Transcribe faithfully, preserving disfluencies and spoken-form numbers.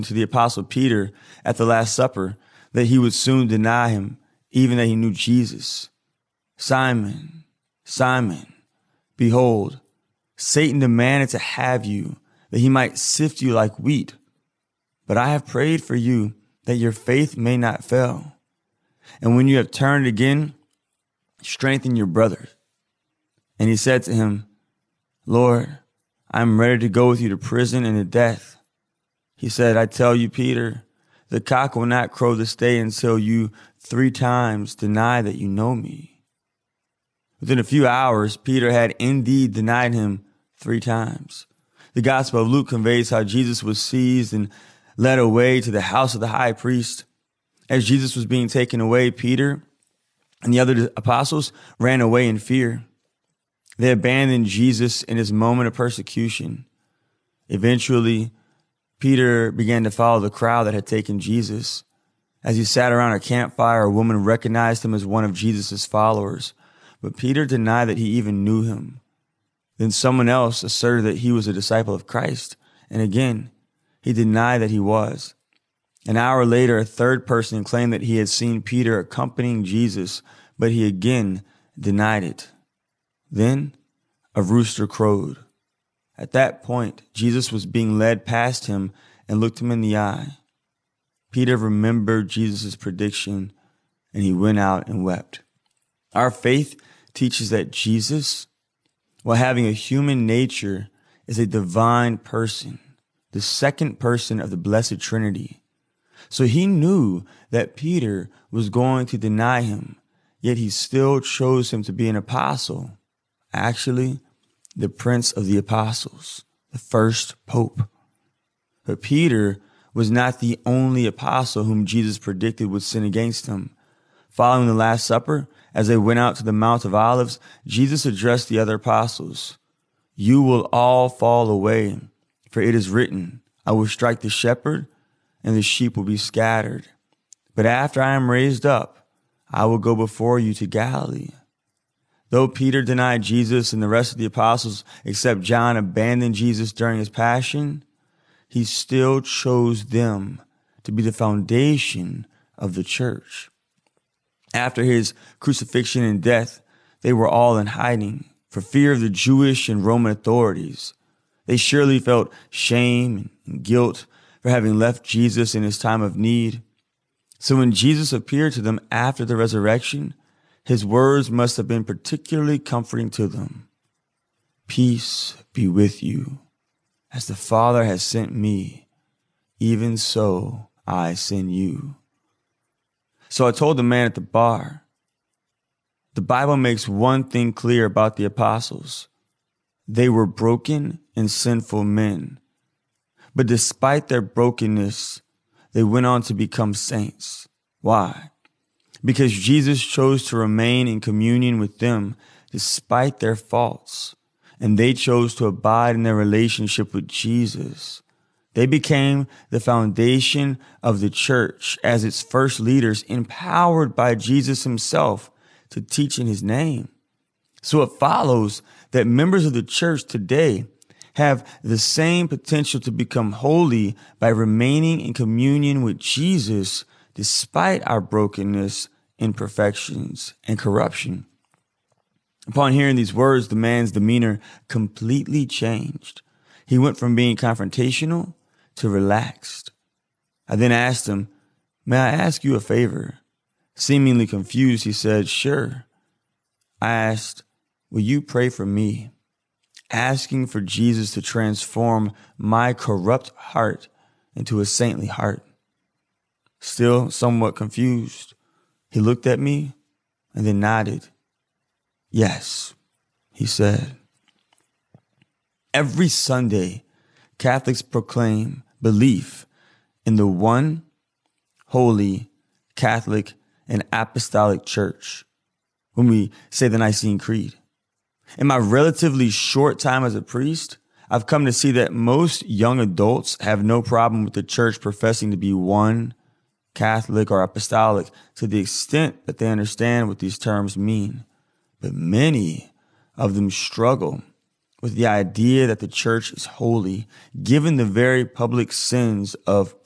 to the apostle Peter at the Last Supper that he would soon deny him, even that he knew Jesus. Simon, Simon, behold, Satan demanded to have you, that he might sift you like wheat. But I have prayed for you that your faith may not fail. And when you have turned again, strengthen your brothers. And he said to him, Lord, I am ready to go with you to prison and to death. He said, I tell you, Peter, the cock will not crow this day until you three times deny that you know me. Within a few hours, Peter had indeed denied him three times. The Gospel of Luke conveys how Jesus was seized and led away to the house of the high priest. As Jesus was being taken away, Peter and the other apostles ran away in fear. They abandoned Jesus in his moment of persecution. Eventually, Peter began to follow the crowd that had taken Jesus. As he sat around a campfire, a woman recognized him as one of Jesus' followers, but Peter denied that he even knew him. Then someone else asserted that he was a disciple of Christ, and again, he denied that he was. An hour later, a third person claimed that he had seen Peter accompanying Jesus, but he again denied it. Then a rooster crowed. At that point, Jesus was being led past him and looked him in the eye. Peter remembered Jesus' prediction, and he went out and wept. Our faith teaches that Jesus, while having a human nature, is a divine person, the second person of the Blessed Trinity. So he knew that Peter was going to deny him, yet he still chose him to be an apostle. Actually, the Prince of the Apostles, the first pope. But Peter was not the only apostle whom Jesus predicted would sin against him. Following the Last Supper, as they went out to the Mount of Olives, Jesus addressed the other apostles. You will all fall away, for it is written, I will strike the shepherd, and the sheep will be scattered. But after I am raised up, I will go before you to Galilee. Though Peter denied Jesus and the rest of the apostles, except John, abandoned Jesus during his passion, he still chose them to be the foundation of the church. After his crucifixion and death, they were all in hiding for fear of the Jewish and Roman authorities. They surely felt shame and guilt for having left Jesus in his time of need. So when Jesus appeared to them after the resurrection, his words must have been particularly comforting to them. Peace be with you. As the Father has sent me, even so I send you. So I told the man at the bar, the Bible makes one thing clear about the apostles. They were broken and sinful men. But despite their brokenness, they went on to become saints. Why? Because Jesus chose to remain in communion with them despite their faults, and they chose to abide in their relationship with Jesus. They became the foundation of the church as its first leaders, empowered by Jesus himself to teach in his name. So it follows that members of the church today have the same potential to become holy by remaining in communion with Jesus despite our brokenness, imperfections, and corruption. Upon hearing these words, the man's demeanor completely changed. He went from being confrontational to relaxed. I then asked him, may I ask you a favor? Seemingly confused, he said, sure. I asked, will you pray for me? Asking for Jesus to transform my corrupt heart into a saintly heart. Still somewhat confused, he looked at me and then nodded. Yes, he said. Every Sunday, Catholics proclaim belief in the one holy Catholic and Apostolic Church when we say the Nicene Creed. In my relatively short time as a priest, I've come to see that most young adults have no problem with the church professing to be one, Catholic or Apostolic, to the extent that they understand what these terms mean. But many of them struggle with the idea that the church is holy, given the very public sins of